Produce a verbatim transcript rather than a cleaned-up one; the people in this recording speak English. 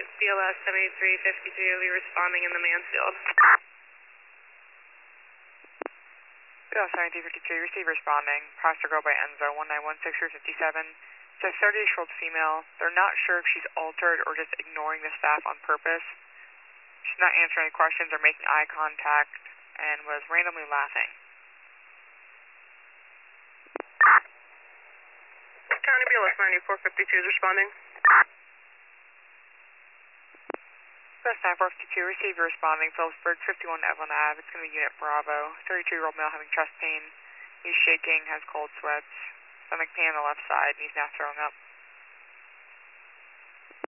B L S seventy-three fifty-two will be responding in the Mansfield. B L S seventy-three fifty-two, receive responding. Passenger girl by Enzo, one nine one six three five seven. It's a thirty-ish-year-old female. They're not sure if she's altered or just ignoring the staff on purpose. She's not answering any questions or making eye contact and was randomly laughing. County B L S ninety-four fifty-two is responding. B L S ninety-four fifty-two, receive your responding. Phillipsburg, fifty-one Evelyn Ave. It's going to be Unit Bravo. thirty-two-year-old male having chest pain. He's shaking, has cold sweats, stomach pain on the left side, and he's now throwing up.